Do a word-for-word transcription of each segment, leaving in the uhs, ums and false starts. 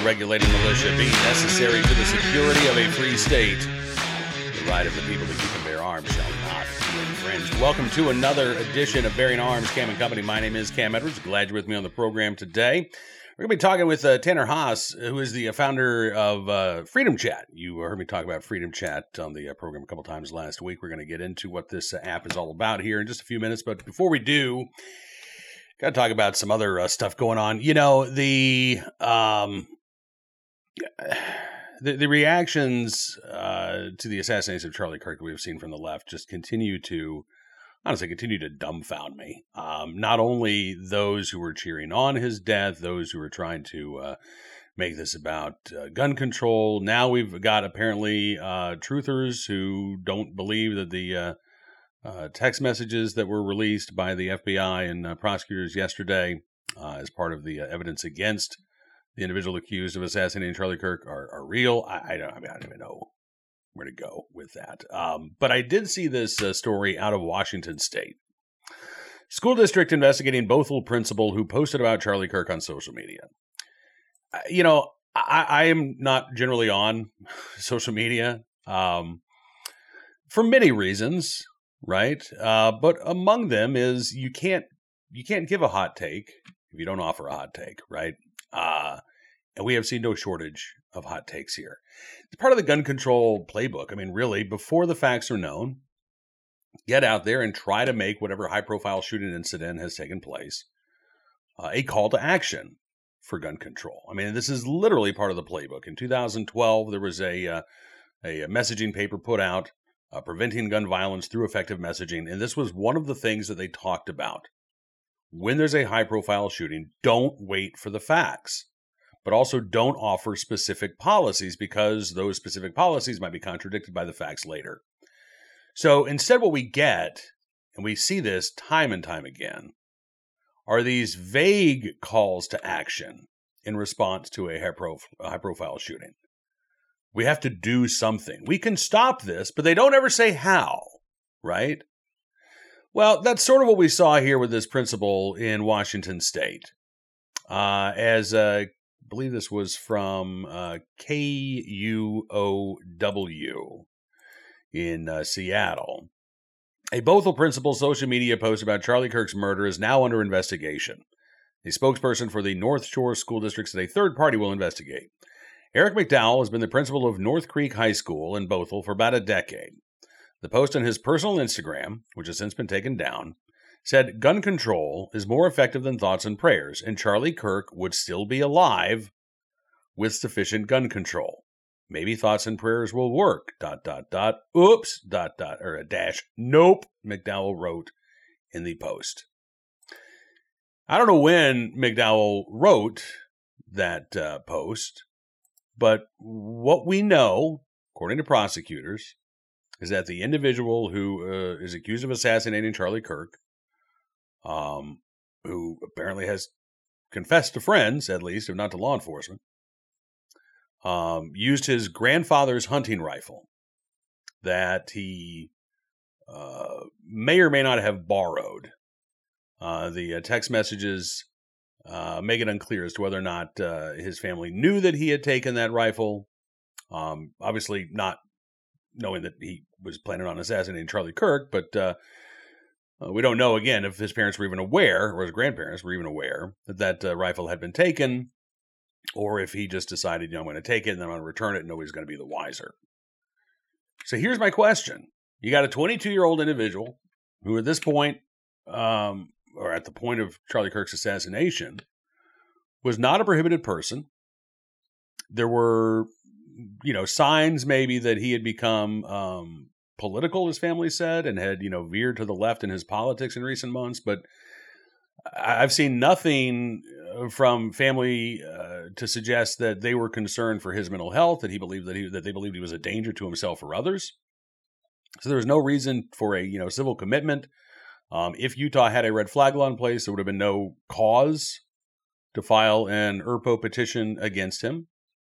regulating militia being necessary to the security of a free state, the right of the people to keep and bear arms shall not be infringed. Welcome to another edition of Bearing Arms, Cam and Company. My name is Cam Edwards. Glad you're with me on the program today. We're going to be talking with uh, Tanner Haas, who is the founder of uh, Freedom Chat. You heard me talk about Freedom Chat on the uh, program a couple times last week. We're going to get into what this uh, app is all about here in just a few minutes. But before we do, got to talk about some other uh, stuff going on. You know, the um, the, the reactions uh, to the assassination of Charlie Kirk that we've seen from the left just continue to, honestly, continue to dumbfound me. Um, not only those who were cheering on his death, those who were trying to uh, make this about uh, gun control. Now we've got apparently uh, truthers who don't believe that the uh, uh, text messages that were released by the F B I and uh, prosecutors yesterday uh, as part of the uh, evidence against the individual accused of assassinating Charlie Kirk are, are real. I, I, don't, I mean, I don't even know where to go with that. Um, but I did see this uh, story out of Washington State. School district investigating Bothell principal who posted about Charlie Kirk on social media. Uh, you know, I, I am not generally on social media um, for many reasons, right? Uh, but among them is you can't you can't give a hot take if you don't offer a hot take, right? Uh, and we have seen no shortage of hot takes here. It's part of the gun control playbook. I mean, really, before the facts are known, get out there and try to make whatever high-profile shooting incident has taken place uh, a call to action for gun control. I mean, this is literally part of the playbook. In two thousand twelve, there was a uh, a messaging paper put out, uh, Preventing Gun Violence Through Effective Messaging, and this was one of the things that they talked about. When there's a high-profile shooting, don't wait for the facts, but also don't offer specific policies because those specific policies might be contradicted by the facts later. So instead what we get, and we see this time and time again, are these vague calls to action in response to a high-profile shooting. We have to do something. We can stop this, but they don't ever say how, right? Well, that's sort of what we saw here with this principal in Washington State. Uh, as uh, I believe this was from uh, K U O W in uh, Seattle. A Bothell principal social media post about Charlie Kirk's murder is now under investigation. A spokesperson for the North Shore School District said a third party will investigate. Eric McDowell has been the principal of North Creek High School in Bothell for about a decade. The post on his personal Instagram, which has since been taken down, said gun control is more effective than thoughts and prayers, and Charlie Kirk would still be alive with sufficient gun control. Maybe thoughts and prayers will work, dot, dot, dot, oops, dot, dot, or a dash, nope, McDowell wrote in the post. I don't know when McDowell wrote that uh, post, but what we know, according to prosecutors, is that the individual who uh, is accused of assassinating Charlie Kirk, um, who apparently has confessed to friends, at least, if not to law enforcement, um, used his grandfather's hunting rifle that he uh, may or may not have borrowed. Uh, the uh, text messages uh, make it unclear as to whether or not uh, his family knew that he had taken that rifle. Um, obviously not knowing that he was planning on assassinating Charlie Kirk, but uh, uh, we don't know, again, if his parents were even aware, or his grandparents were even aware, that that uh, rifle had been taken, or if he just decided, you know, I'm going to take it and then I'm going to return it and nobody's going to be the wiser. So here's my question. You got a twenty-two-year-old individual who at this point, um, or at the point of Charlie Kirk's assassination, was not a prohibited person. There were, you know, signs maybe that he had become um, political, his family said, and had, you know, veered to the left in his politics in recent months. But I've seen nothing from family uh, to suggest that they were concerned for his mental health, that he believed that he that they believed he was a danger to himself or others. So there was no reason for a, you know, civil commitment. Um, if Utah had a red flag law in place, there would have been no cause to file an E R P O petition against him.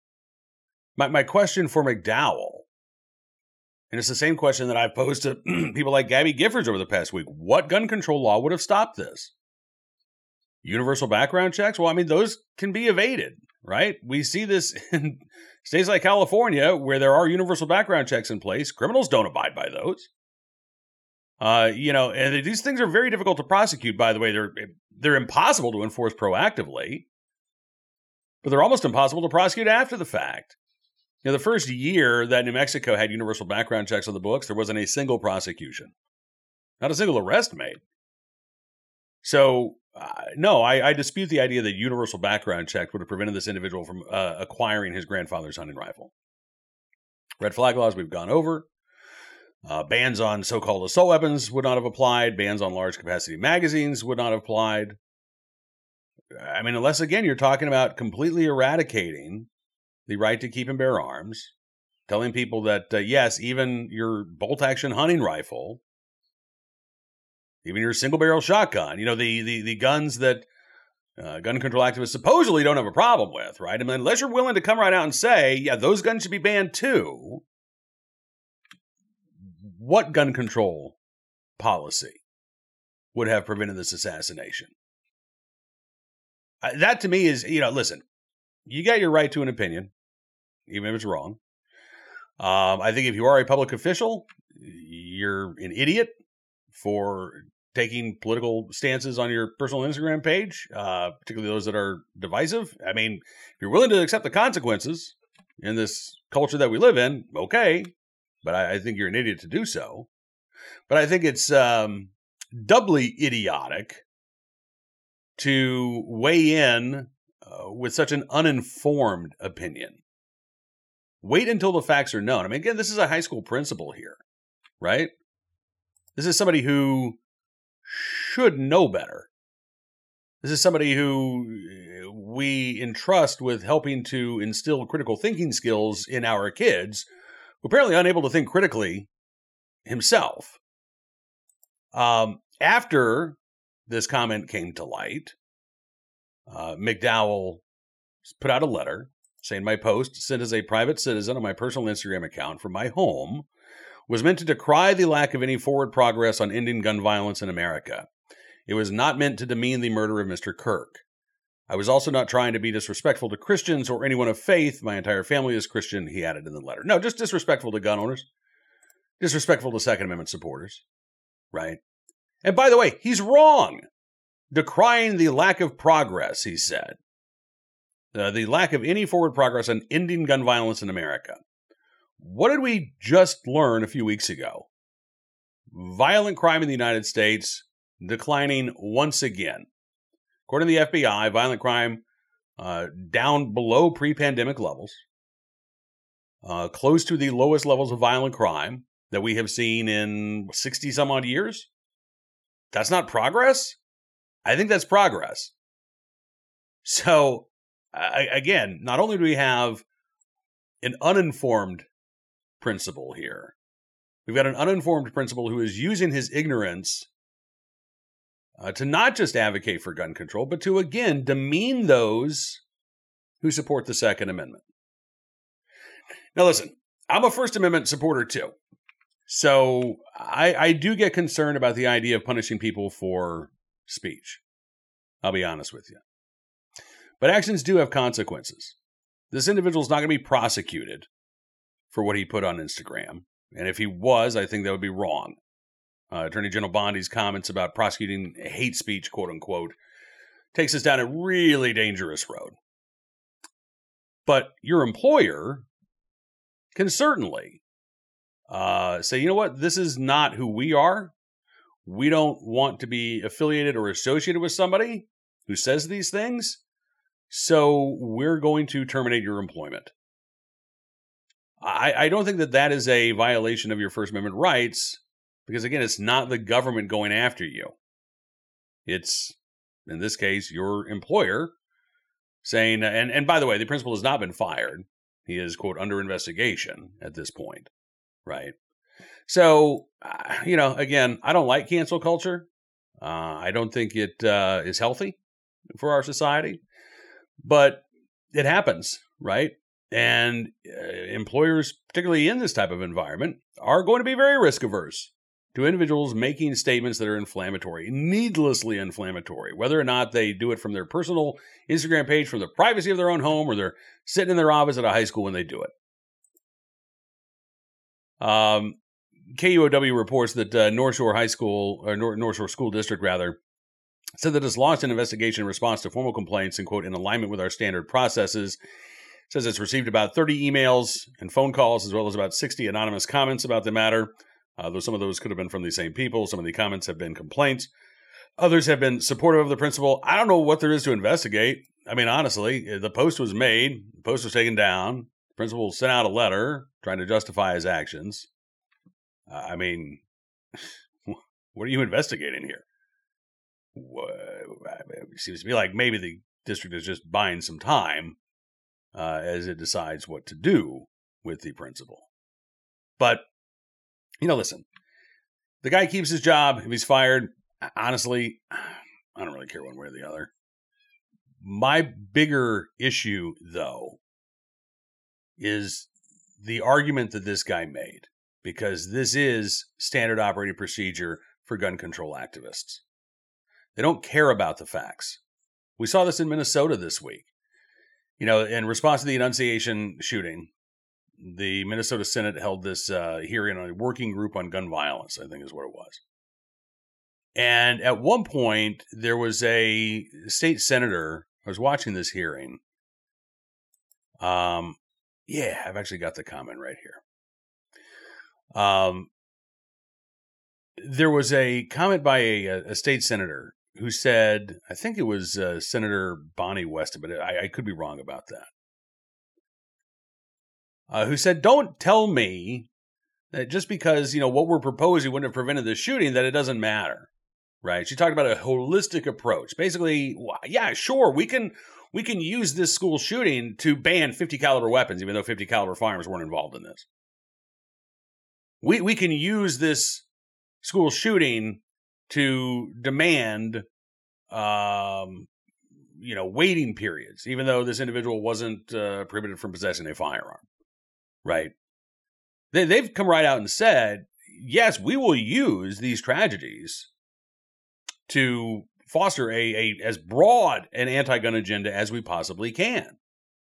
My my question for McDowell, and it's the same question that I've posed to people like Gabby Giffords over the past week, what gun control law would have stopped this? Universal background checks? Well, I mean, those can be evaded, right? We see this in states like California where there are universal background checks in place. Criminals don't abide by those. Uh, you know, and these things are very difficult to prosecute, by the way. They're, they're impossible to enforce proactively, but they're almost impossible to prosecute after the fact. You know, the first year that New Mexico had universal background checks on the books, there wasn't a single prosecution, not a single arrest made. So, uh, no, I, I dispute the idea that universal background checks would have prevented this individual from uh, acquiring his grandfather's hunting rifle. Red flag laws we've gone over. Uh, bans on so-called assault weapons would not have applied. Bans on large-capacity magazines would not have applied. I mean, unless, again, you're talking about completely eradicating the right to keep and bear arms, telling people that, uh, yes, even your bolt-action hunting rifle, even your single-barrel shotgun, you know, the the, the guns that uh, gun control activists supposedly don't have a problem with, right? I mean, unless you're willing to come right out and say, yeah, those guns should be banned too, what gun control policy would have prevented this assassination? Uh, that to me is, you know, listen, you got your right to an opinion, even if it's wrong. Um, I think if you are a public official, you're an idiot for taking political stances on your personal Instagram page, uh, particularly those that are divisive. I mean, if you're willing to accept the consequences in this culture that we live in, okay. But I, I think you're an idiot to do so. But I think it's um, doubly idiotic to weigh in uh, with such an uninformed opinion. Wait until the facts are known. I mean, again, this is a high school principal here, right? This is somebody who should know better. This is somebody who we entrust with helping to instill critical thinking skills in our kids, apparently unable to think critically himself. Um, after this comment came to light, uh, McDowell put out a letter saying my post, sent as a private citizen on my personal Instagram account from my home, was meant to decry the lack of any forward progress on ending gun violence in America. It was not meant to demean the murder of Mister Kirk. I was also not trying to be disrespectful to Christians or anyone of faith. My entire family is Christian, he added in the letter. No, just disrespectful to gun owners. Disrespectful to Second Amendment supporters. Right? And by the way, he's wrong. Decrying the lack of progress, he said. Uh, the lack of any forward progress on ending gun violence in America. What did we just learn a few weeks ago? Violent crime in the United States declining once again. According to the F B I, violent crime uh, down below pre-pandemic levels, uh, close to the lowest levels of violent crime that we have seen in sixty some odd years. That's not progress? I think that's progress. So, uh, again, not only do we have an uninformed principal here, we've got an uninformed principal who is using his ignorance Uh, to not just advocate for gun control, but to, again, demean those who support the Second Amendment. Now, listen, I'm a First Amendment supporter, too. So I, I do get concerned about the idea of punishing people for speech. I'll be honest with you. But actions do have consequences. This individual is not going to be prosecuted for what he put on Instagram. And if he was, I think that would be wrong. Uh, Attorney General Bondi's comments about prosecuting hate speech, quote unquote, takes us down a really dangerous road. But your employer can certainly uh, say, you know what, this is not who we are. We don't want to be affiliated or associated with somebody who says these things. So we're going to terminate your employment. I, I don't think that that is a violation of your First Amendment rights. Because, again, it's not the government going after you. It's, in this case, your employer saying, and, and by the way, the principal has not been fired. He is, quote, under investigation at this point, right? So, uh, you know, again, I don't like cancel culture. Uh, I don't think it uh, is healthy for our society. But it happens, right? And uh, employers, particularly in this type of environment, are going to be very risk averse. to individuals making statements that are inflammatory, needlessly inflammatory, whether or not they do it from their personal Instagram page, from the privacy of their own home, or they're sitting in their office at a high school when they do it. Um, K U O W reports that uh, North Shore High School, or North, North Shore School District, rather, said that it's launched an investigation in response to formal complaints and, quote, in alignment with our standard processes. It says it's received about thirty emails and phone calls, as well as about sixty anonymous comments about the matter. Uh, though some of those could have been from the same people. Some of the comments have been complaints. Others have been supportive of the principal. I don't know what there is to investigate. I mean, honestly, the post was made. The post was taken down. The principal sent out a letter trying to justify his actions. Uh, I mean, what are you investigating here? It seems to me like maybe the district is just buying some time uh, as it decides what to do with the principal. But you know, listen, the guy keeps his job. If he's fired, honestly, I don't really care one way or the other. My bigger issue, though, is the argument that this guy made, because this is standard operating procedure for gun control activists. They don't care about the facts. We saw this in Minnesota this week. You know, in response to the Annunciation shooting, the Minnesota Senate held this uh, hearing on a working group on gun violence, I think is what it was. And at one point, there was a state senator, I was watching this hearing. Um, yeah, I've actually got the comment right here. Um, there was a comment by a, a state senator who said, I think it was uh, Senator Bonnie Weston, but I, I could be wrong about that. Uh, who said, don't tell me that just because, you know, what we're proposing wouldn't have prevented the shooting, that it doesn't matter, right? She talked about a holistic approach. Basically, yeah, sure, we can we can use this school shooting to ban fifty caliber weapons, even though fifty caliber firearms weren't involved in this. We we can use this school shooting to demand, um, you know, waiting periods, even though this individual wasn't uh, prohibited from possessing a firearm. Right. They, they've come right out and said, yes, we will use these tragedies to foster a, a as broad an anti-gun agenda as we possibly can.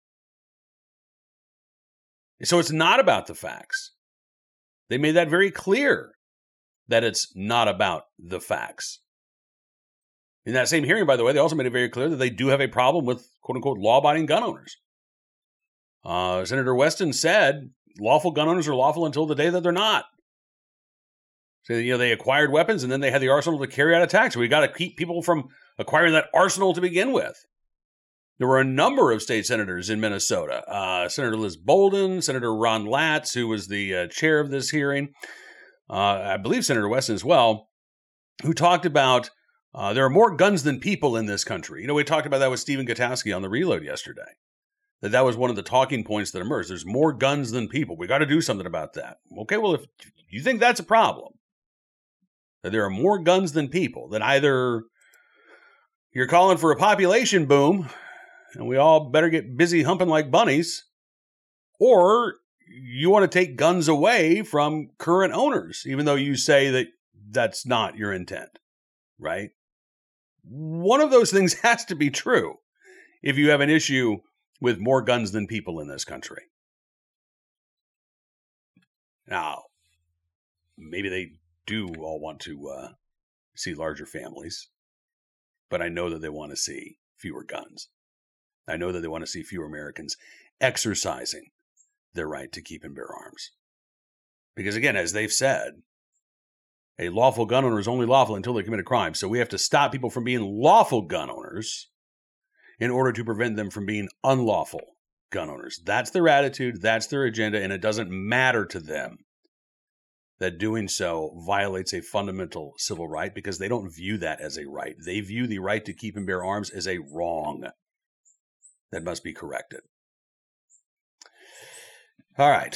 So it's not about the facts. They made that very clear, that it's not about the facts. In that same hearing, by the way, they also made it very clear that they do have a problem with, quote-unquote, law-abiding gun owners. Uh, Senator Weston said lawful gun owners are lawful until the day that they're not. So, you know, they acquired weapons and then they had the arsenal to carry out attacks. So we got to keep people from acquiring that arsenal to begin with. There were a number of state senators in Minnesota. Uh, Senator Liz Bolden, Senator Ron Latz, who was the uh, chair of this hearing, uh, I believe Senator Weston as well, who talked about uh, there are more guns than people in this country. You know, we talked about that with Stephen Gutowski on The Reload yesterday. That that was one of the talking points that emerged. There's more guns than people. We got to do something about that. Okay, well, if you think that's a problem, that there are more guns than people, then either you're calling for a population boom, and we all better get busy humping like bunnies, or you want to take guns away from current owners, even though you say that that's not your intent, right? One of those things has to be true if you have an issue with more guns than people in this country. Now, maybe they do all want to uh, see larger families, but I know that they want to see fewer guns. I know that they want to see fewer Americans exercising their right to keep and bear arms. Because again, as they've said, a lawful gun owner is only lawful until they commit a crime. So we have to stop people from being lawful gun owners in order to prevent them from being unlawful gun owners. That's their attitude, that's their agenda, and it doesn't matter to them that doing so violates a fundamental civil right, because they don't view that as a right. They view the right to keep and bear arms as a wrong that must be corrected. All right.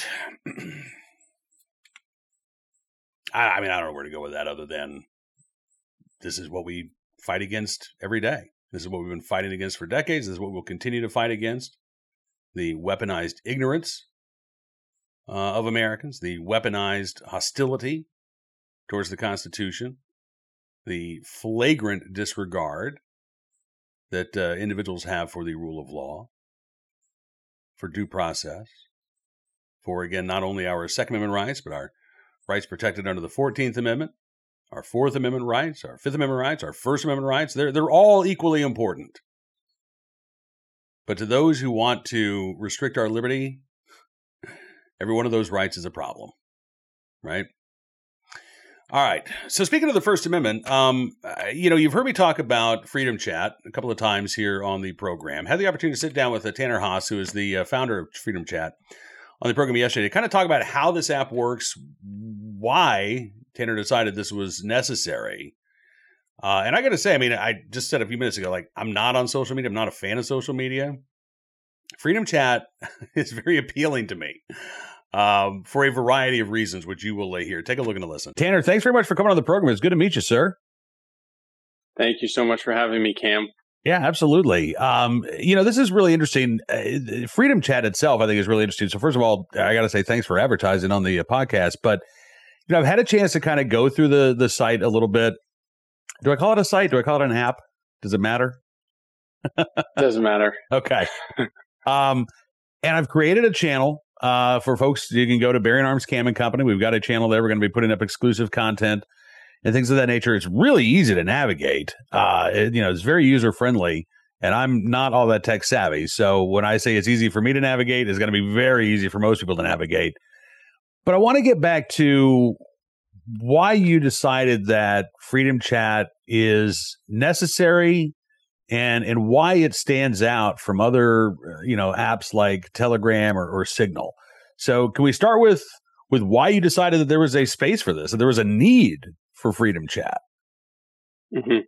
I, I mean, I don't know where to go with that other than this is what we fight against every day. This is what we've been fighting against for decades. This is what we'll continue to fight against. The weaponized ignorance uh, of Americans, the weaponized hostility towards the Constitution, the flagrant disregard that uh, individuals have for the rule of law, for due process, for, again, not only our Second Amendment rights, but our rights protected under the fourteenth Amendment, our Fourth Amendment rights, our Fifth Amendment rights, our First Amendment rights. They're, they're all equally important. But to those who want to restrict our liberty, every one of those rights is a problem, right? All right. So speaking of the First Amendment, um, you know, you've heard me talk about Freedom Chat a couple of times here on the program. Had the opportunity to sit down with uh, Tanner Haas, who is the uh, founder of Freedom Chat, on the program yesterday to kind of talk about how this app works, why Tanner decided this was necessary. Uh, and I got to say, I mean, I just said a few minutes ago, like, I'm not on social media. I'm not a fan of social media. Freedom Chat is very appealing to me. Um, for a variety of reasons, which you will lay here. Take a look and a listen. Tanner, thanks very much for coming on the program. It's good to meet you, sir. Thank you so much for having me, Cam. Yeah, absolutely. Um, you know, this is really interesting. Uh, Freedom Chat itself, I think, is really interesting. So first of all, I got to say thanks for advertising on the uh, podcast. But, you know, I've had a chance to kind of go through the the site a little bit. Do I call it a site? Do I call it an app? Does it matter? Doesn't matter. Okay. um, and I've created a channel. Uh, for folks, you can go to Bearing Arms Cam and Company. We've got a channel there. We're going to be putting up exclusive content and things of that nature. It's really easy to navigate. Uh, it, you know, it's very user friendly, and I'm not all that tech savvy. So when I say it's easy for me to navigate, it's going to be very easy for most people to navigate. But I want to get back to why you decided that Freedom Chat is necessary and and why it stands out from other, you know, apps like Telegram or, or Signal. So can we start with with why you decided that there was a space for this, that there was a need for Freedom Chat? Mm-hmm.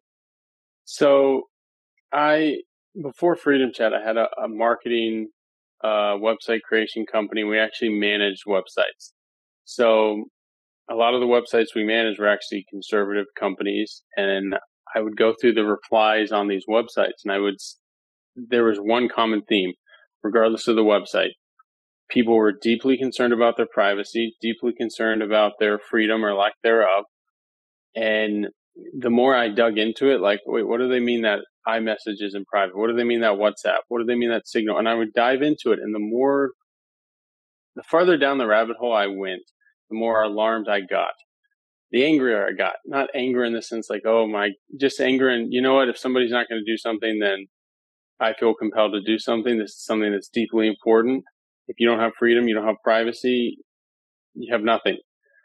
So I, before Freedom Chat, I had a, a marketing uh, website creation company. We actually managed websites. So a lot of the websites we managed were actually conservative companies, and I would go through the replies on these websites, and I would, there was one common theme, regardless of the website. People were deeply concerned about their privacy, deeply concerned about their freedom or lack thereof. And the more I dug into it, like, wait, what do they mean that iMessage is in private? What do they mean that WhatsApp? What do they mean that Signal? And I would dive into it. And the more, the farther down the rabbit hole I went, the more alarmed I got. The angrier I got, not anger in the sense like, oh my, just anger. And you know what, if somebody's not going to do something, then I feel compelled to do something. This is something that's deeply important. If you don't have freedom, you don't have privacy, you have nothing.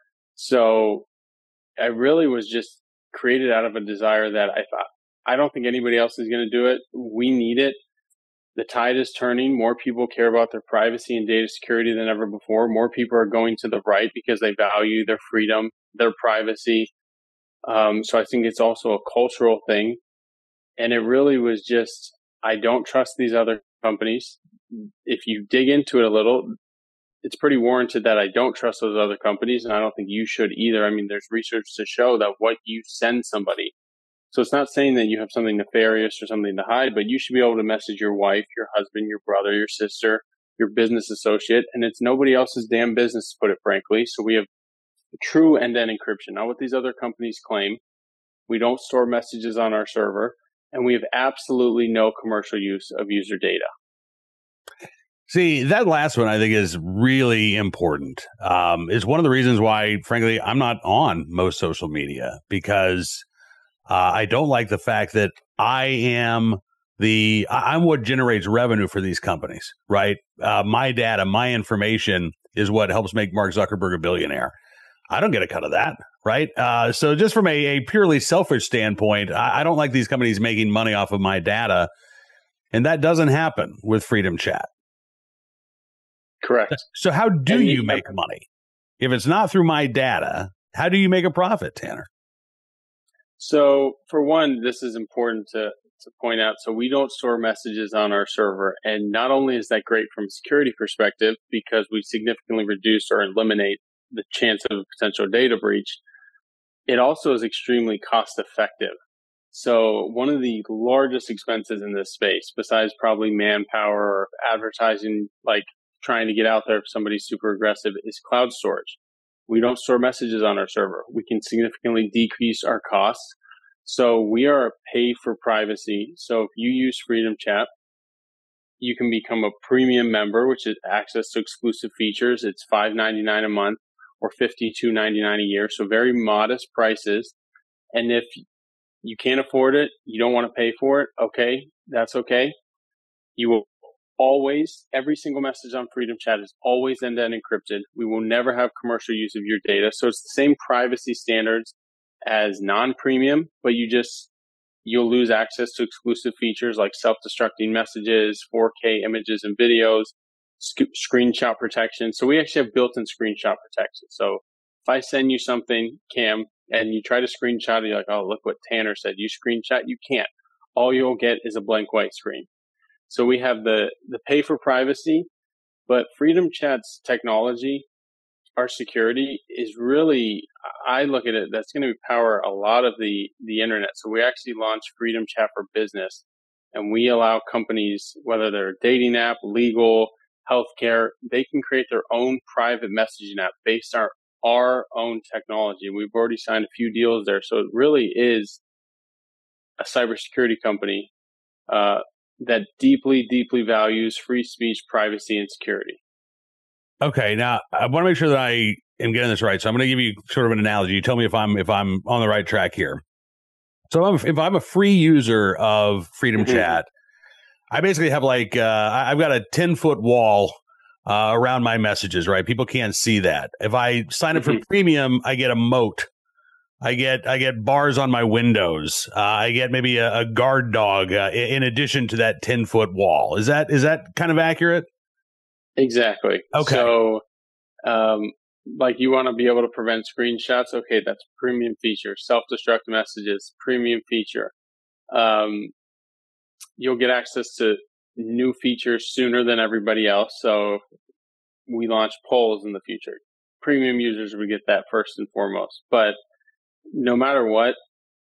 So I really was just created out of a desire that I thought, I don't think anybody else is going to do it. We need it. The tide is turning. More people care about their privacy and data security than ever before. More people are going to the right because they value their freedom, their privacy. Um, so I think it's also a cultural thing. And it really was just, I don't trust these other companies. If you dig into it a little, it's pretty warranted that I don't trust those other companies. And I don't think you should either. I mean, there's research to show that what you send somebody. So it's not saying that you have something nefarious or something to hide, but you should be able to message your wife, your husband, your brother, your sister, your business associate. And it's nobody else's damn business, to put it frankly. So we have true end-to-end encryption. Not what these other companies claim. We don't store messages on our server, and we have absolutely no commercial use of user data. See, that last one I think is really important. Um, it's one of the reasons why, frankly, I'm not on most social media, because uh, I don't like the fact that I am the I'm what generates revenue for these companies, right? Uh, my data, my information is what helps make Mark Zuckerberg a billionaire. I don't get a cut of that, right? Uh, so just from a, a purely selfish standpoint, I, I don't like these companies making money off of my data. And that doesn't happen with Freedom Chat. Correct. So how do and you you make have, money? If it's not through my data, how do you make a profit, Tanner? So for one, this is important to, to point out. So we don't store messages on our server. And not only is that great from a security perspective, because we significantly reduce or eliminate the chance of a potential data breach, it also is extremely cost effective. So one of the largest expenses in this space, besides probably manpower or advertising, like trying to get out there if somebody's super aggressive, is cloud storage. We don't store messages on our server. We can significantly decrease our costs. So we are a pay for privacy. So if you use Freedom Chat, you can become a premium member, which is access to exclusive features. It's five ninety-nine a month or fifty-two ninety-nine a year. So very modest prices. And if you can't afford it, you don't want to pay for it, okay, that's okay. You will always, every single message on Freedom Chat is always end-to-end encrypted. We will never have commercial use of your data. So it's the same privacy standards as non-premium, but you just, you'll lose access to exclusive features like self-destructing messages, four K images and videos, sc- screenshot protection. So we actually have built-in screenshot protection. So if I send you something, Cam, and you try to screenshot it, you're like, oh, look what Tanner said. You screenshot, you can't. All you'll get is a blank white screen. So we have the, the pay for privacy, but Freedom Chat's technology, our security is really, I look at it, that's going to power a lot of the, the internet. So we actually launched Freedom Chat for Business, and we allow companies, whether they're a dating app, legal, healthcare, they can create their own private messaging app based on our own technology. We've already signed a few deals there. So it really is a cybersecurity company uh, that deeply, deeply values free speech, privacy, and security. Okay, now I want to make sure that I am getting this right. So I'm going to give you sort of an analogy. You tell me if I'm if I'm on the right track here. So I'm, if I'm a free user of Freedom mm-hmm. Chat, I basically have like uh, I've got a ten foot wall uh, around my messages. Right, people can't see that. If I sign up mm-hmm. for premium, I get a moat. I get I get bars on my windows. Uh, I get maybe a, a guard dog uh, in addition to that ten foot wall. Is that is that kind of accurate? Exactly. Okay. So, um, like you want to be able to prevent screenshots. Okay, that's premium feature. Self-destruct messages, premium feature. Um, you'll get access to new features sooner than everybody else. So we launch polls in the future. Premium users will get that first and foremost. But no matter what,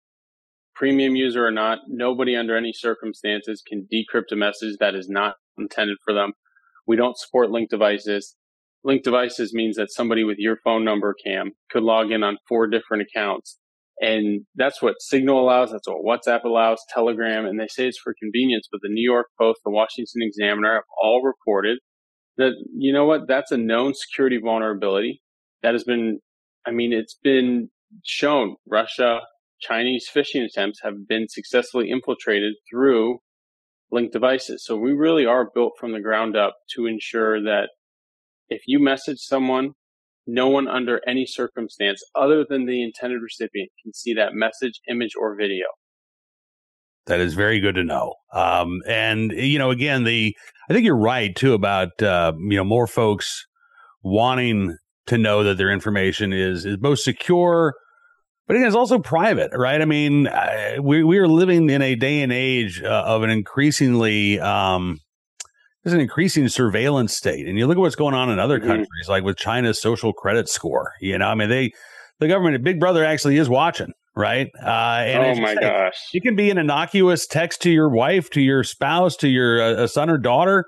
premium user or not, nobody under any circumstances can decrypt a message that is not intended for them. We don't support linked devices. Linked devices means that somebody with your phone number, Cam, could log in on four different accounts. And that's what Signal allows. That's what WhatsApp allows, Telegram. And they say it's for convenience. But the New York Post, the Washington Examiner have all reported that, you know what, that's a known security vulnerability that has been, I mean, it's been shown. Russia, Chinese phishing attempts have been successfully infiltrated through linked devices. So we really are built from the ground up to ensure that if you message someone, no one under any circumstance other than the intended recipient can see that message, image, or video. That is very good to know. Um, and, you know, again, the I think you're right, too, about, uh, you know, more folks wanting to know that their information is, is both secure, but again, it's also private, right? I mean, uh, we we are living in a day and age uh, of an increasingly, um, there's an increasing surveillance state. And you look at what's going on in other mm-hmm. countries, like with China's social credit score. You know, I mean, they, the government, Big Brother actually is watching, right? Uh, and oh my say, gosh. It can be an innocuous text to your wife, to your spouse, to your uh, son or daughter.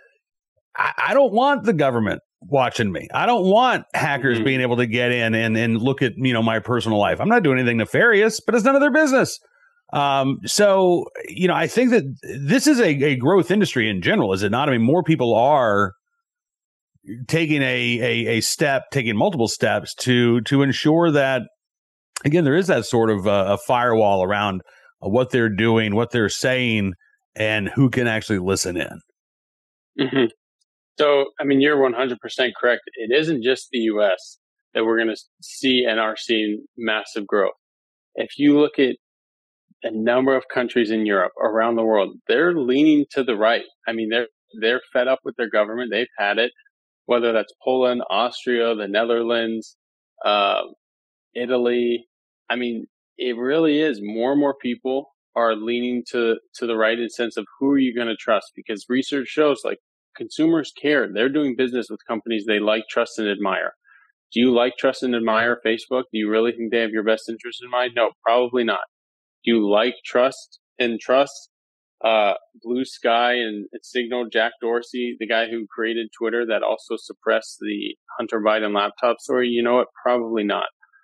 I, I don't want the government watching me. I don't want hackers mm-hmm. being able to get in and, and look at, you know, my personal life. I'm not doing anything nefarious, but it's none of their business. Um, so, you know, I think that this is a, a growth industry in general, is it not? I mean, more people are taking a, a, a step, taking multiple steps to, to ensure that, again, there is that sort of uh, a firewall around uh, what they're doing, what they're saying, and who can actually listen in. Mm-hmm. So, I mean, you're one hundred percent correct. It isn't just the U S that we're going to see and are seeing massive growth. If you look at a number of countries in Europe, around the world, they're leaning to the right. I mean, they're they're fed up with their government. They've had it, whether that's Poland, Austria, the Netherlands, uh, Italy. I mean, it really is. More and more people are leaning to, to the right in the sense of who are you going to trust? Because research shows, like, consumers care. They're doing business with companies they like, trust, and admire. Do you like, trust, and admire Facebook? Do you really think they have your best interest in mind? No, probably not. Do you like, trust, and trust uh, Blue Sky and Signal, Jack Dorsey, the guy who created Twitter that also suppressed the Hunter Biden laptop story? You know what? Probably not.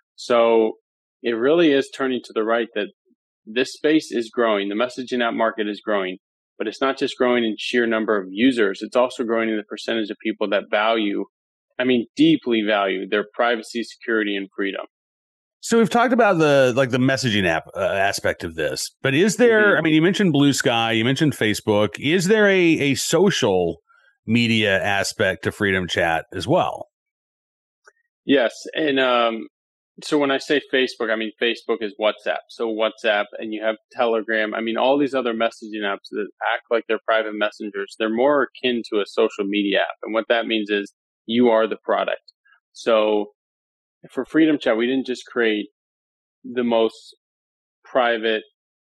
So it really is turning to the right that this space is growing. The messaging app market is growing, but it's not just growing in sheer number of users. It's also growing in the percentage of people that value, I mean, deeply value their privacy, security, and freedom. So we've talked about the like the messaging app uh, aspect of this, but is there, mm-hmm. I mean, you mentioned Blue Sky, you mentioned Facebook. Is there a, a social media aspect to Freedom Chat as well? Yes. And um, so when I say Facebook, I mean, Facebook is WhatsApp. So WhatsApp, and you have Telegram. I mean, all these other messaging apps that act like they're private messengers, they're more akin to a social media app. And what that means is you are the product. So for Freedom Chat, we didn't just create the most private,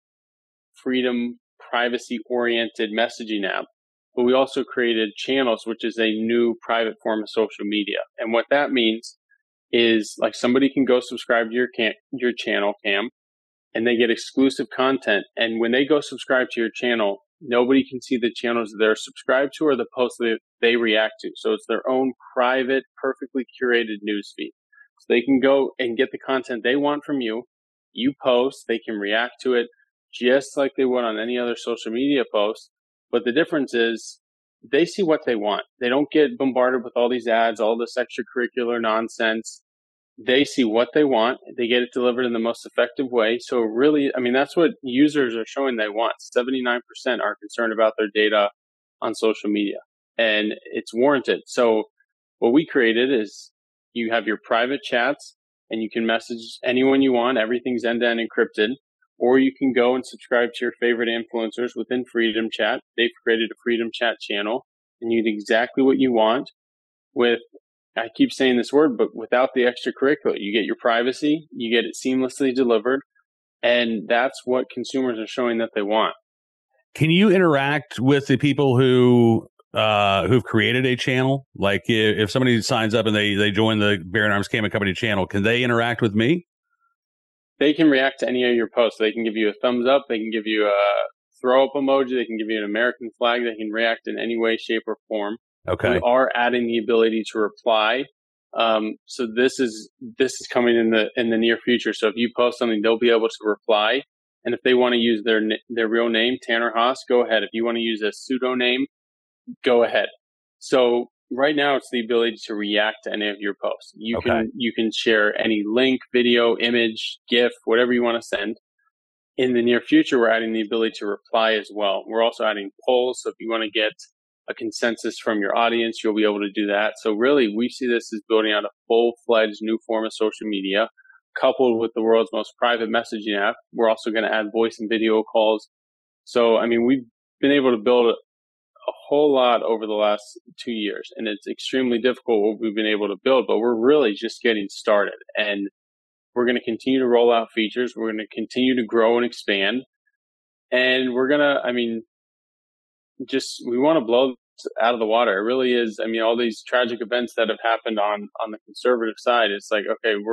freedom, privacy-oriented messaging app, but we also created Channels, which is a new private form of social media. And what that means is, like, somebody can go subscribe to your cam, your channel, Cam, and they get exclusive content. And when they go subscribe to your channel, nobody can see the channels they're subscribed to or the posts that they react to. So it's their own private, perfectly curated newsfeed. So they can go and get the content they want from you. You post, they can react to it just like they would on any other social media post. But the difference is they see what they want. They don't get bombarded with all these ads, all this extracurricular nonsense. They see what they want. They get it delivered in the most effective way. So really, I mean, that's what users are showing they want. seventy-nine percent are concerned about their data on social media, and it's warranted. So what we created is you have your private chats, and you can message anyone you want. Everything's end-to-end encrypted. Or you can go and subscribe to your favorite influencers within Freedom Chat. They've created a Freedom Chat channel, and you get exactly what you want with, I keep saying this word, but without the extracurricular. You get your privacy, you get it seamlessly delivered, and that's what consumers are showing that they want. Can you interact with the people who uh, who've created a channel? Like if, if somebody signs up and they, they join the Bear and Arms Cam Company channel, can they interact with me? They can react to any of your posts. They can give you a thumbs up. They can give you a throw up emoji. They can give you an American flag. They can react in any way, shape, or form. Okay. We are adding the ability to reply. Um, so this is this is coming in the in the near future. So if you post something, they'll be able to reply. And if they want to use their their real name, Tanner Haas, go ahead. If you want to use a pseudonym, go ahead. So right now, it's the ability to react to any of your posts. You okay. can you can share any link, video, image, GIF, whatever you want to send. In the near future, we're adding the ability to reply as well. We're also adding polls. So if you want to get a consensus from your audience, you'll be able to do that. So really, we see this as building out a full-fledged new form of social media, coupled with the world's most private messaging app. We're also going to add voice and video calls. So, I mean, we've been able to build a, a whole lot over the last two years, and it's extremely difficult what we've been able to build, but we're really just getting started. And we're going to continue to roll out features. We're going to continue to grow and expand. And we're going to, I mean, just, we want to blow out of the water. It really is. I mean, all these tragic events that have happened on, on the conservative side, it's like, okay, we're,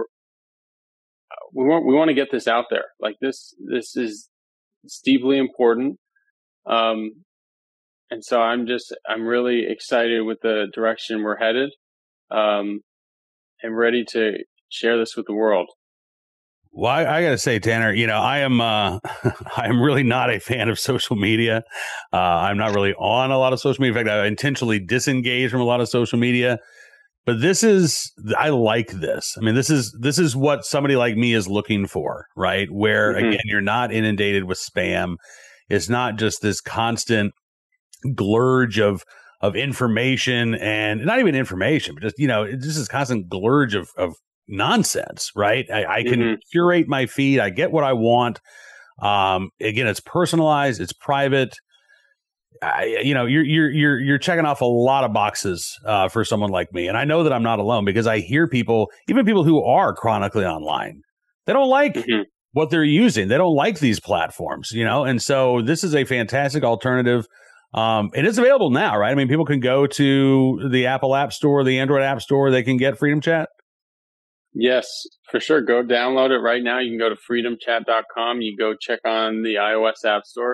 we want, we want to get this out there. Like this, this is, it's deeply important. Um, and so I'm just, I'm really excited with the direction we're headed, um, and ready to share this with the world. Well, I, I got to say, Tanner, you know, I am uh, I am really not a fan of social media. Uh, I'm not really on a lot of social media. In fact, I intentionally disengage from a lot of social media. But this is, I like this. I mean, this is this is what somebody like me is looking for, right? Where, mm-hmm. again, you're not inundated with spam. It's not just this constant glurge of of information, and not even information, but just, you know, it's just this constant glurge of of nonsense, right? I, I can mm-hmm. curate my feed. I get what I want. Um, again, it's personalized. It's private. I, you know, you're you're you're you're checking off a lot of boxes uh, for someone like me, and I know that I'm not alone because I hear people, even people who are chronically online, they don't like mm-hmm. what they're using. They don't like these platforms, you know, and so this is a fantastic alternative. Um, it is available now, right? I mean, people can go to the Apple App Store, the Android App Store. They can get Freedom Chat. Yes, for sure. Go download it right now. You can go to freedom chat dot com. You go check on the iOS App Store.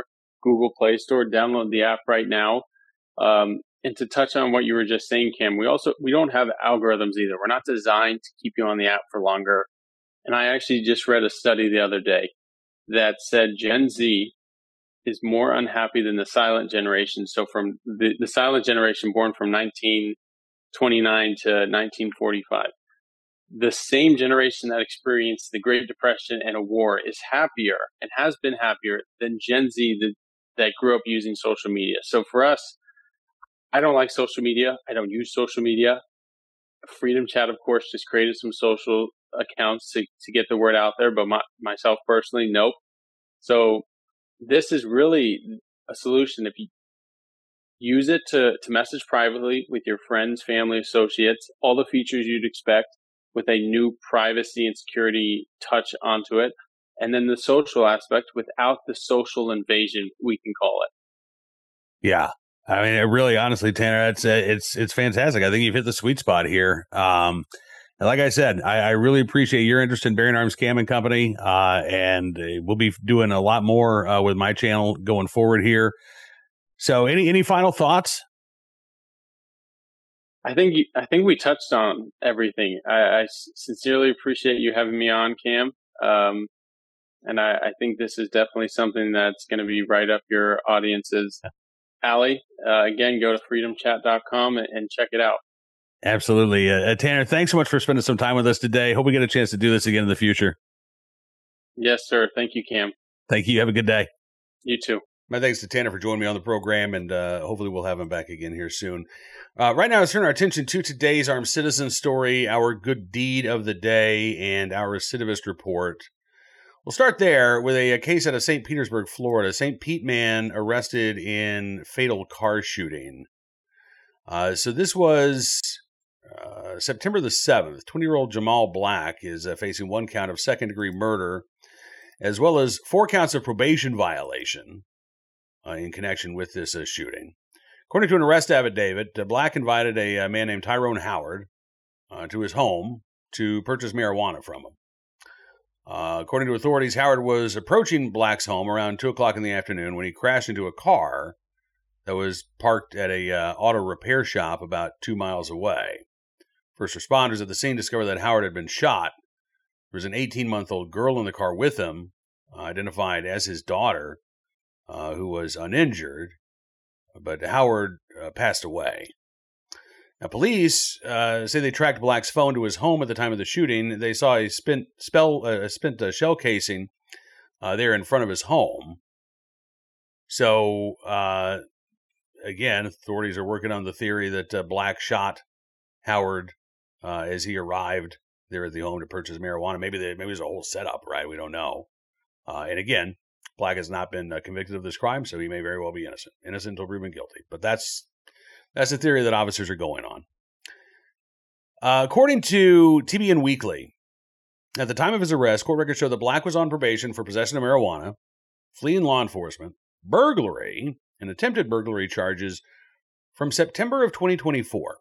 Google Play Store. Download the app right now. Um, and to touch on what you were just saying, Cam, we also we don't have algorithms either. We're not designed to keep you on the app for longer. And I actually just read a study the other day that said Gen Z is more unhappy than the silent generation. So from the, the silent generation born from nineteen twenty-nine to nineteen forty-five, the same generation that experienced the Great Depression and a war is happier and has been happier than Gen Z that, that grew up using social media. So for us, I don't like social media. I don't use social media. Freedom Chat, of course, just created some social accounts to, to get the word out there, but my, myself personally, nope. So this is really a solution. If you use it to, to message privately with your friends, family, associates, all the features you'd expect with a new privacy and security touch onto it. And then the social aspect without the social invasion, we can call it. Yeah. I mean, it really, honestly, Tanner, it's, it's, it's fantastic. I think you've hit the sweet spot here. Um, Like I said, I, I really appreciate your interest in Bearing Arms Cam and Company, uh, and we'll be doing a lot more uh, with my channel going forward here. So, any any final thoughts? I think you, I think we touched on everything. I, I sincerely appreciate you having me on, Cam, um, and I, I think this is definitely something that's going to be right up your audience's alley. Uh, again, go to freedom chat dot com and, and check it out. Absolutely. Uh, Tanner, thanks so much for spending some time with us today. Hope we get a chance to do this again in the future. Yes, sir. Thank you, Cam. Thank you. Have a good day. You too. My thanks to Tanner for joining me on the program, and uh, hopefully we'll have him back again here soon. Uh, right now, let's turn our attention to today's Armed Citizen story, our good deed of the day, and our recidivist report. We'll start there with a, a case out of Saint Petersburg, Florida. Saint Pete man arrested in fatal car shooting. Uh, so this was uh, September the seventh. twenty-year-old Jamal Black is uh, facing one count of second-degree murder, as well as four counts of probation violation uh, in connection with this uh, shooting. According to an arrest affidavit, uh, Black invited a, a man named Tyrone Howard uh, to his home to purchase marijuana from him. Uh, according to authorities, Howard was approaching Black's home around two o'clock in the afternoon when he crashed into a car that was parked at a uh, auto repair shop about two miles away. First responders at the scene discovered that Howard had been shot. There was an eighteen-month-old girl in the car with him, uh, identified as his daughter, uh, who was uninjured, but Howard uh, passed away. Now, police uh, say they tracked Black's phone to his home at the time of the shooting. They saw a spent, spell, uh, spent uh, shell casing uh, there in front of his home. So, uh, again, authorities are working on the theory that uh, Black shot Howard uh, as he arrived there at the home to purchase marijuana. Maybe they, maybe it was a whole setup, right? We don't know. Uh, and again, Black has not been uh, convicted of this crime, so he may very well be innocent. Innocent until proven guilty. But that's that's the theory that officers are going on. Uh, according to T B N Weekly, at the time of his arrest, court records show that Black was on probation for possession of marijuana, fleeing law enforcement, burglary, and attempted burglary charges from September of twenty twenty-four.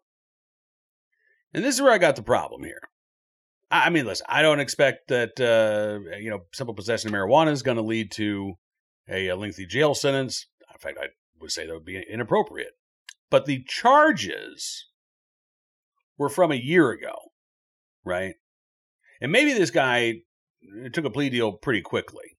And this is where I got the problem here. I mean, listen, I don't expect that, uh, you know, simple possession of marijuana is going to lead to a, a lengthy jail sentence. In fact, I would say that would be inappropriate. But the charges were from a year ago, right? And maybe this guy took a plea deal pretty quickly.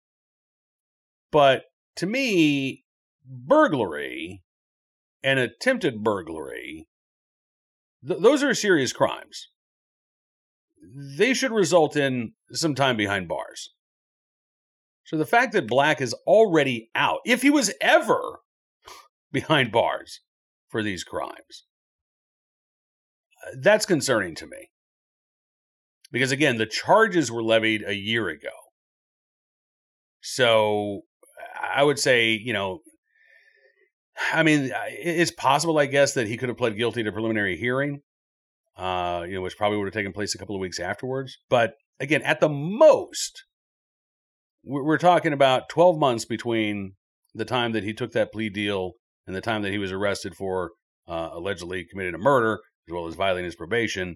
But to me, burglary and attempted burglary, th- those are serious crimes. They should result in some time behind bars. So the fact that Black is already out, if he was ever behind bars for these crimes, that's concerning to me. Because again, the charges were levied a year ago. So I would say, you know, I mean, it's possible, I guess, that he could have pled guilty to preliminary hearing. Uh, you know, which probably would have taken place a couple of weeks afterwards. But again, at the most, we're talking about twelve months between the time that he took that plea deal and the time that he was arrested for uh, allegedly committing a murder, as well as violating his probation.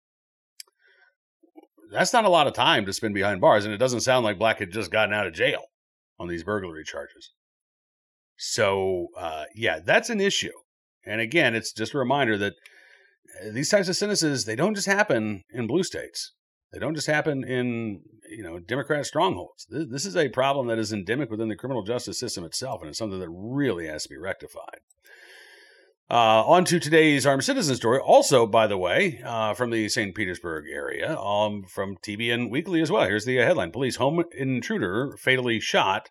That's not a lot of time to spend behind bars, and it doesn't sound like Black had just gotten out of jail on these burglary charges. So, uh, yeah, that's an issue. And again, it's just a reminder that these types of sentences, they don't just happen in blue states. They don't just happen in, you know, Democrat strongholds. This, this is a problem that is endemic within the criminal justice system itself, and it's something that really has to be rectified. Uh, on to today's armed citizen story. Also, by the way, uh, from the Saint Petersburg area, um, from T B N Weekly as well. Here's the uh, headline. Police home intruder fatally shot.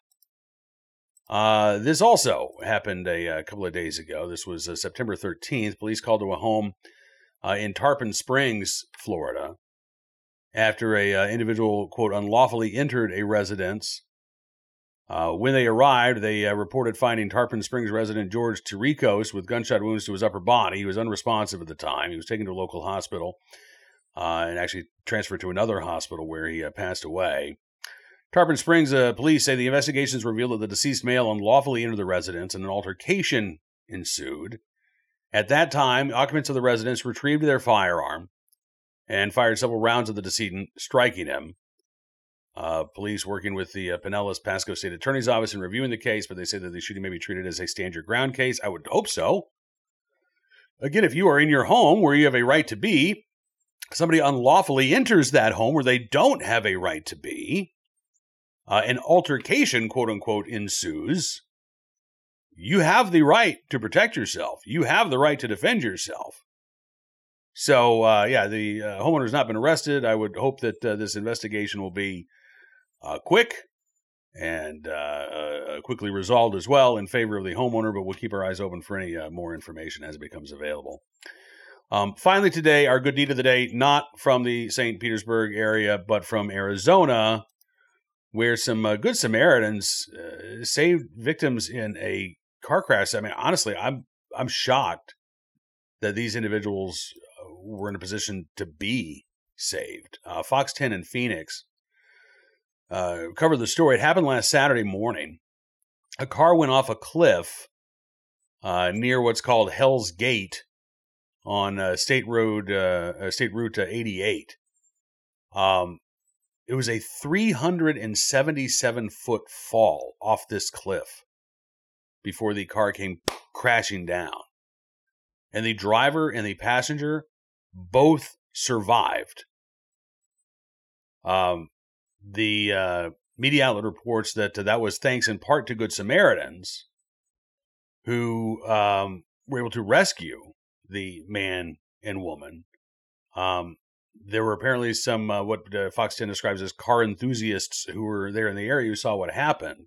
Uh, this also happened a, a couple of days ago. This was uh, September thirteenth. Police called to a home uh, in Tarpon Springs, Florida, after a uh, individual, quote, unlawfully entered a residence. Uh, when they arrived, they uh, reported finding Tarpon Springs resident George Tirikos with gunshot wounds to his upper body. He was unresponsive at the time. He was taken to a local hospital uh, and actually transferred to another hospital where he uh, passed away. Tarpon Springs uh, police say the investigations revealed that the deceased male unlawfully entered the residence and an altercation ensued. At that time, occupants of the residence retrieved their firearm and fired several rounds at the decedent, striking him. Uh, police working with the uh, Pinellas Pasco State Attorney's Office and reviewing the case, but they say that the shooting may be treated as a stand your ground case. I would hope so. Again, if you are in your home where you have a right to be, somebody unlawfully enters that home where they don't have a right to be, uh, an altercation, quote unquote, ensues, you have the right to protect yourself. You have the right to defend yourself. So, uh, yeah, the uh, homeowner has not been arrested. I would hope that uh, this investigation will be uh, quick and uh, uh, quickly resolved as well in favor of the homeowner, but we'll keep our eyes open for any uh, more information as it becomes available. Um, finally today, our good deed of the day, not from the Saint Petersburg area, but from Arizona, where some uh, good Samaritans uh, saved victims in a car crash. I mean, honestly, I'm I'm shocked that these individuals were in a position to be saved. Uh, Fox ten in Phoenix uh, covered the story. It happened last Saturday morning. A car went off a cliff uh, near what's called Hell's Gate on uh, State Road, uh, State Route eighty-eight. Um, it was a three hundred seventy-seven foot fall off this cliff before the car came crashing down. And the driver and the passenger both survived. Um, the uh, media outlet reports that uh, that was thanks in part to Good Samaritans who um, were able to rescue the man and woman. Um, there were apparently some, uh, what uh, Fox ten describes as car enthusiasts who were there in the area who saw what happened.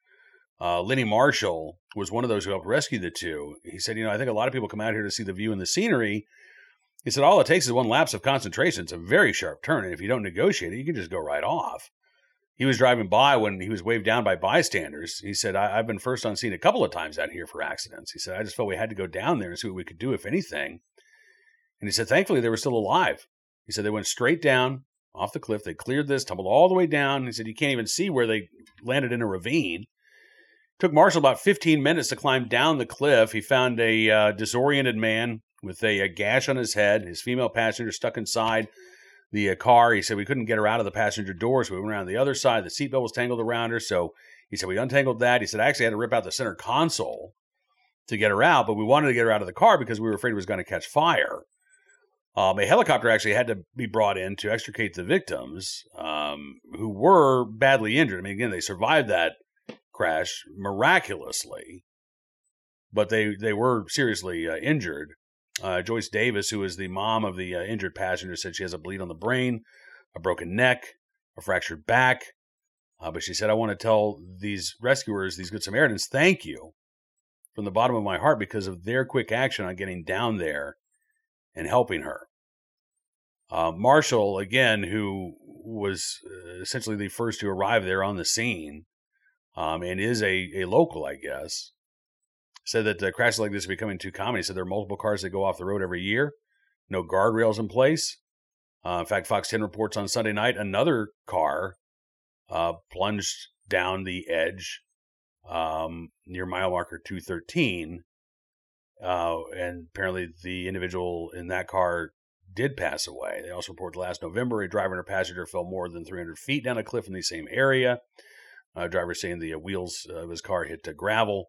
Uh, Lenny Marshall was one of those who helped rescue the two. He said, you know, I think a lot of people come out here to see the view and the scenery. He said, all it takes is one lapse of concentration. It's a very sharp turn. And if you don't negotiate it, you can just go right off. He was driving by when he was waved down by bystanders. He said, I- I've been first on scene a couple of times out here for accidents. He said, I just felt we had to go down there and see what we could do, if anything. And he said, thankfully, they were still alive. He said, they went straight down off the cliff. They cleared this, tumbled all the way down. He said, you can't even see where they landed in a ravine. Took Marshall about fifteen minutes to climb down the cliff. He found a uh, disoriented man with a, a gash on his head, his female passenger stuck inside the uh, car. He said we couldn't get her out of the passenger door, so we went around the other side. The seatbelt was tangled around her, so he said we untangled that. He said I actually had to rip out the center console to get her out, but we wanted to get her out of the car because we were afraid it was going to catch fire. Um, a helicopter actually had to be brought in to extricate the victims um, who were badly injured. I mean, again, they survived that crash miraculously, but they they were seriously uh, injured. Uh, Joyce Davis, who is the mom of the uh, injured passenger, said she has a bleed on the brain, a broken neck, a fractured back. Uh, but she said, I want to tell these rescuers, these Good Samaritans, thank you from the bottom of my heart because of their quick action on getting down there and helping her. Uh, Marshall, again, who was uh, essentially the first to arrive there on the scene, Um, and is a, a local, I guess, said that uh, crashes like this are becoming too common. He said there are multiple cars that go off the road every year, no guardrails in place. Uh, in fact, Fox ten reports on Sunday night, another car uh, plunged down the edge um, near mile marker two thirteen. Uh, and apparently the individual in that car did pass away. They also reported last November, a driver and a passenger fell more than three hundred feet down a cliff in the same area. Uh, driver saying the uh, wheels of his car hit uh, gravel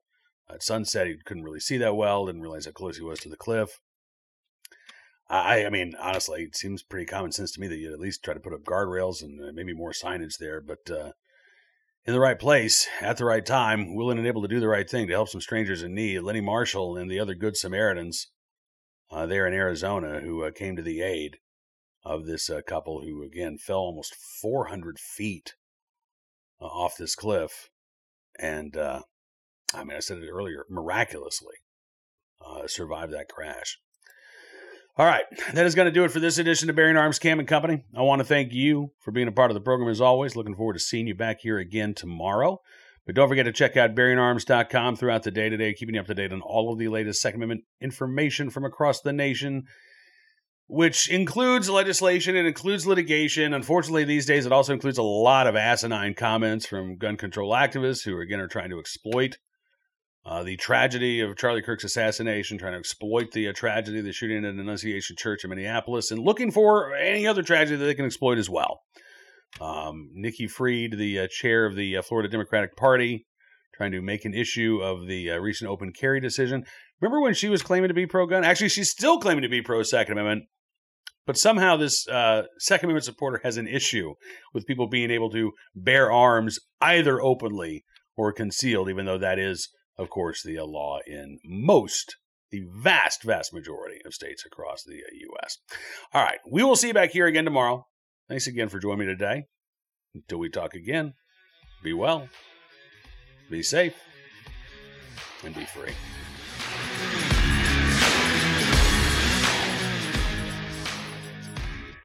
At sunset, he couldn't really see that well, didn't realize how close he was to the cliff. I, I mean, honestly, it seems pretty common sense to me that you'd at least try to put up guardrails and maybe more signage there, but uh, in the right place, at the right time, willing and able to do the right thing to help some strangers in need. Lenny Marshall and the other good Samaritans uh, there in Arizona who uh, came to the aid of this uh, couple who, again, fell almost four hundred feet uh, off this cliff. And, uh, I mean, I said it earlier, miraculously uh, survived that crash. All right, that is going to do it for this edition of Bearing Arms Cam and Company. I want to thank you for being a part of the program as always. Looking forward to seeing you back here again tomorrow. But don't forget to check out bearing arms dot com throughout the day today, keeping you up to date on all of the latest Second Amendment information from across the nation, which includes legislation, it includes litigation. Unfortunately, these days, it also includes a lot of asinine comments from gun control activists who, again, are trying to exploit Uh, the tragedy of Charlie Kirk's assassination, trying to exploit the uh, tragedy of the shooting at Annunciation Church in Minneapolis, and looking for any other tragedy that they can exploit as well. Um, Nikki Fried, the uh, chair of the uh, Florida Democratic Party, trying to make an issue of the uh, recent open carry decision. Remember when she was claiming to be pro-gun? Actually, she's still claiming to be pro-Second Amendment, but somehow this uh, Second Amendment supporter has an issue with people being able to bear arms either openly or concealed, even though that is, of course, the uh, law in most, the vast, vast majority of states across the uh, U S. All right, we will see you back here again tomorrow. Thanks again for joining me today. Until we talk again, be well, be safe, and be free.